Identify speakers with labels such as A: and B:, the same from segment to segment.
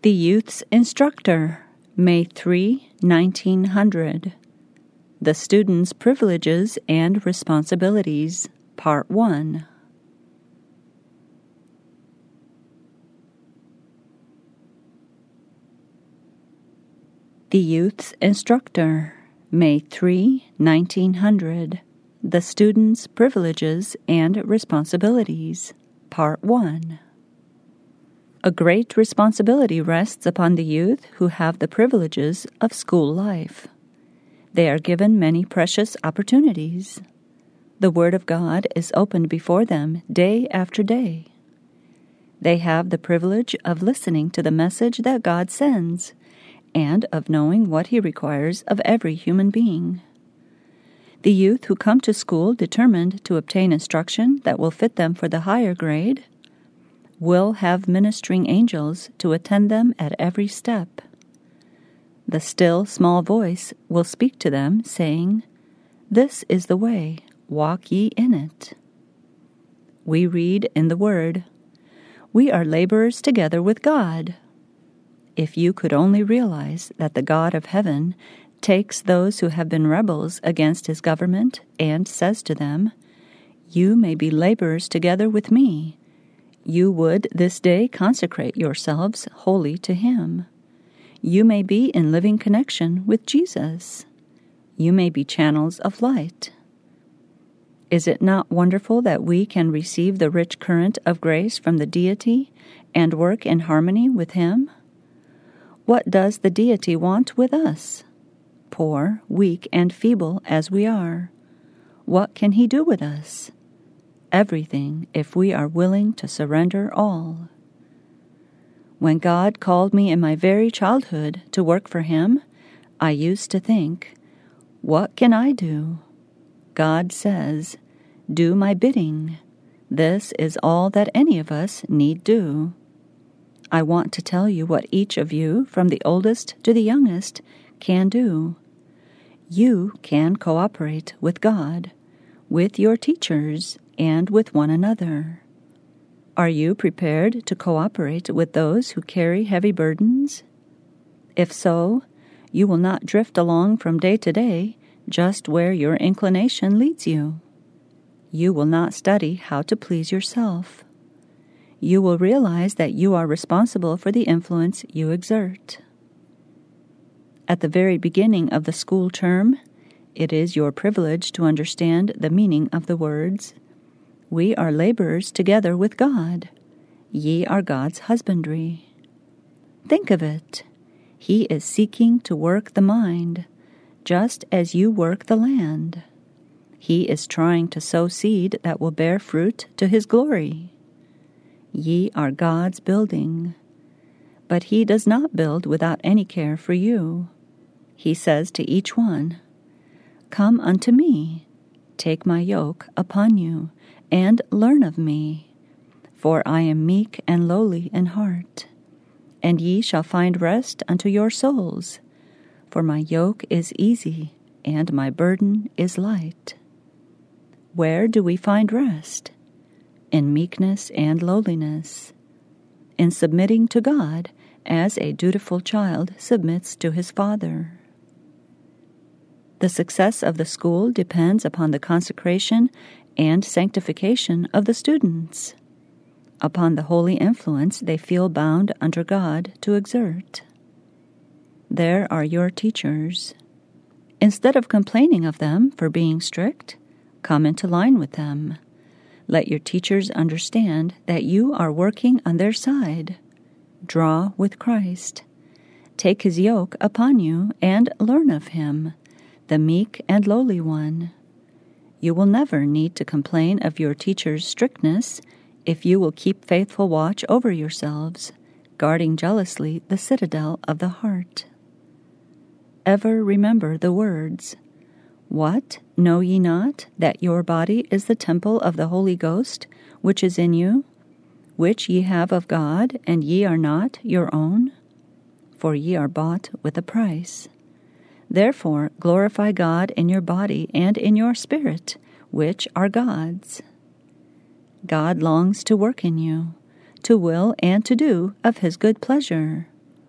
A: The Youth's Instructor, May 3, 1900. The Student's Privileges and Responsibilities, Part 1. The Youth's Instructor, May 3, 1900. The Student's Privileges and Responsibilities, Part 1. A great responsibility rests upon the youth who have the privileges of school life. They are given many precious opportunities. The Word of God is opened before them day after day. They have the privilege of listening to the message that God sends and of knowing what He requires of every human being. The youth who come to school determined to obtain instruction that will fit them for the higher grade will have ministering angels to attend them at every step. The still, small voice will speak to them, saying, "This is the way, walk ye in it." We read in the Word, "We are laborers together with God." If you could only realize that the God of heaven takes those who have been rebels against His government and says to them, "You may be laborers together with me," you would this day consecrate yourselves wholly to Him. You may be in living connection with Jesus. You may be channels of light. Is it not wonderful that we can receive the rich current of grace from the Deity and work in harmony with Him? What does the Deity want with us? Poor, weak, and feeble as we are, what can He do with us? Everything, if we are willing to surrender all. When God called me in my very childhood to work for Him, I used to think, "What can I do?" God says, "Do my bidding." This is all that any of us need do. I want to tell you what each of you, from the oldest to the youngest, can do. You can cooperate with God, with your teachers, and with one another. Are you prepared to cooperate with those who carry heavy burdens? If so, you will not drift along from day to day just where your inclination leads you. You will not study how to please yourself. You will realize that you are responsible for the influence you exert. At the very beginning of the school term, it is your privilege to understand the meaning of the words, "We are laborers together with God. Ye are God's husbandry." Think of it. He is seeking to work the mind, just as you work the land. He is trying to sow seed that will bear fruit to His glory. Ye are God's building. But He does not build without any care for you. He says to each one, "Come unto me, take my yoke upon you, and learn of me. For I am meek and lowly in heart, and ye shall find rest unto your souls. For my yoke is easy, and my burden is light." Where do we find rest? In meekness and lowliness, in submitting to God as a dutiful child submits to his father. The success of the school depends upon the consecration and sanctification of the students, upon the holy influence they feel bound under God to exert. There are your teachers. Instead of complaining of them for being strict, come into line with them. Let your teachers understand that you are working on their side. Draw with Christ. Take His yoke upon you and learn of Him, the meek and lowly one. You will never need to complain of your teacher's strictness if you will keep faithful watch over yourselves, guarding jealously the citadel of the heart. Ever remember the words, "What, know ye not that your body is the temple of the Holy Ghost, which is in you, which ye have of God, and ye are not your own? For ye are bought with a price. Therefore glorify God in your body and in your spirit, which are God's." God longs to work in you, to will and to do of His good pleasure.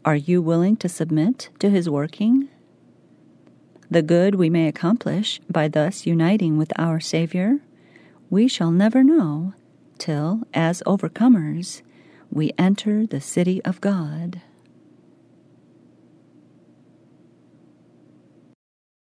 A: Are you willing to submit to His working? The good we may accomplish by thus uniting with our Savior, we shall never know till, as overcomers, we enter the city of God.